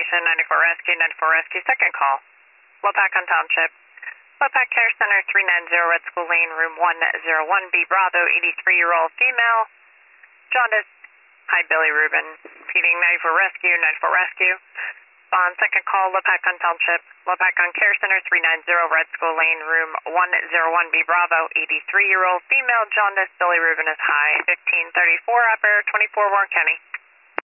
Station, 94 Rescue, 94 Rescue, second call. Lopac on Township. Lopac Care Center, 390 Red School Lane, room 101B, Bravo, 83-year-old female. Jaundice. Hi, Billy Rubin. Feeding 94 Rescue, 94 Rescue. On second call, Lopac on Township. Lopac on Care Center, 390 Red School Lane, room 101B, Bravo, 83-year-old female. Jaundice. Billy Rubin is high. 1534, operator 24, Warren County.